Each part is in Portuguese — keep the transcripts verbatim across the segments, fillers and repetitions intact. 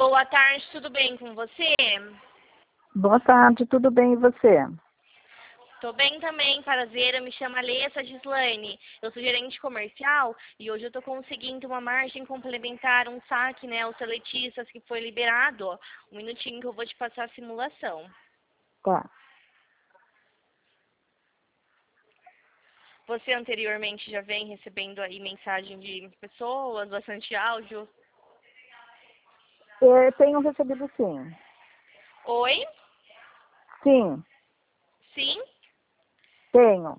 Boa tarde, tudo bem com você? Boa tarde, tudo bem e você? Tô bem também, prazer, eu me chamo Alessa Gislaine, eu sou gerente comercial e hoje eu tô conseguindo uma margem complementar, um saque, né, aos seletistas que foi liberado, ó. Um minutinho que eu vou te passar a simulação. Tá. Você anteriormente já vem recebendo aí mensagem de pessoas, bastante áudio? Eu tenho recebido sim. Oi? Sim, Sim? tenho.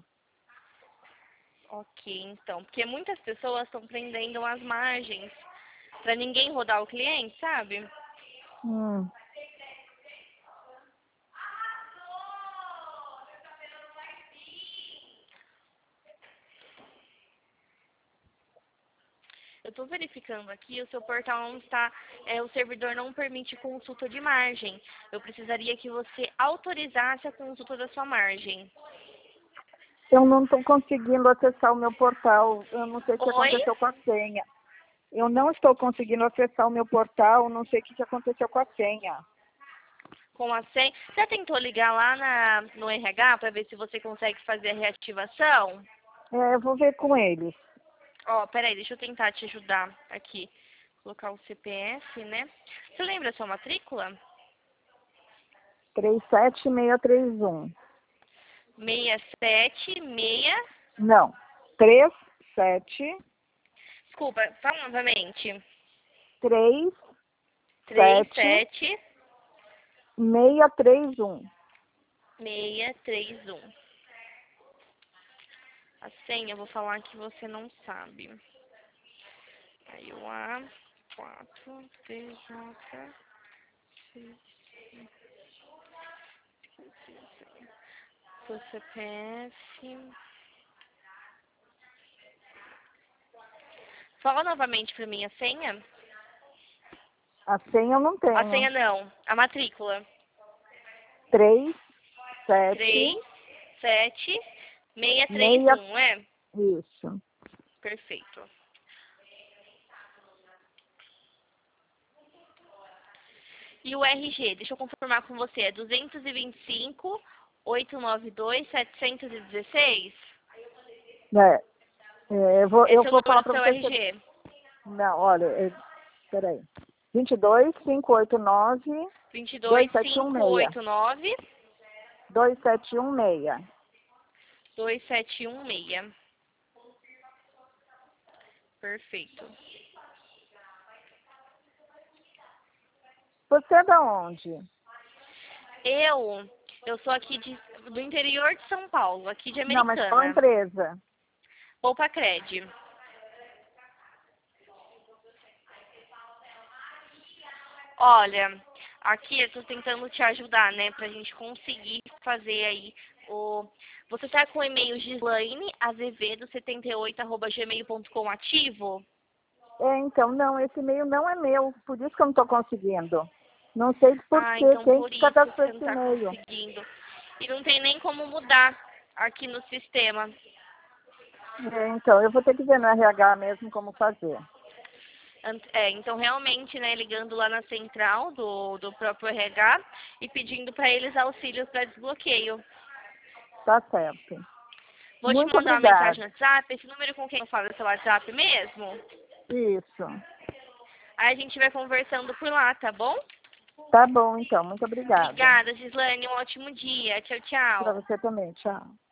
Ok, então, porque muitas pessoas estão prendendo as margens para ninguém rodar o cliente, sabe? Hum. Eu estou verificando aqui, o seu portal não está, é, o servidor não permite consulta de margem. Eu precisaria que você autorizasse a consulta da sua margem. Eu não estou conseguindo acessar o meu portal. Eu não sei o que Oi? aconteceu com a senha. Eu não estou conseguindo acessar o meu portal. Não sei o que aconteceu com a senha. Com a senha. Você tentou ligar lá na, no R H para ver se você consegue fazer a reativação? É, eu vou ver com eles. Ó, peraí, deixa eu tentar te ajudar aqui. Colocar o C P F, né? Você lembra a sua matrícula? três sete seis três um. seis sete seis. Não. três sete Desculpa, fala novamente. três três sete sete seis três um. seis três um. A senha eu vou falar que você não sabe. Aí o A quatro T J seu C P F. Fala novamente pra mim a senha. A senha eu não A tenho. senha não, a matrícula. três sete três sete seis três seis. um, é? Isso. Perfeito. E o R G, deixa eu confirmar com você, é duzentos e vinte e cinco, oitocentos e noventa e dois, setecentos e dezesseis? É, é, eu vou, eu Esse é o vou número falar do para seu você. Se... R G. Não, olha, é, peraí. vinte e dois, quinhentos e oitenta e nove, vinte e dois dois, sete um quinhentos e seis. oitenta e nove, dois sete um seis. dois sete um seis. Perfeito. Você é da onde? Eu, eu sou aqui de, do interior de São Paulo, aqui de Não, mas qual Americana. empresa? Poupa Cred. Olha, aqui eu tô tentando te ajudar, né, pra gente conseguir fazer aí o... Você tá com o e-mail gislaine azevedo setenta e oito arroba gmail ponto com ativo? É, então, não, esse e-mail não é meu, por isso que eu não estou conseguindo. Não sei por Ah, quê, então quem por que isso que cadastrou você não esse tá e-mail. conseguindo. E não tem nem como mudar aqui no sistema. É, então, eu vou ter que ver no R H mesmo como fazer. Ant- É, então realmente, né, ligando lá na central do, do próprio R H e pedindo para eles auxílios para desbloqueio. Tá certo. Vou te Muito mandar uma obrigada. mensagem no WhatsApp, esse número com quem eu falo é seu WhatsApp mesmo? Isso. Aí a gente vai conversando por lá, tá bom? Tá bom, então. Muito obrigada. Obrigada, Gislane, um ótimo dia. Tchau, Para tchau. você também. Tchau.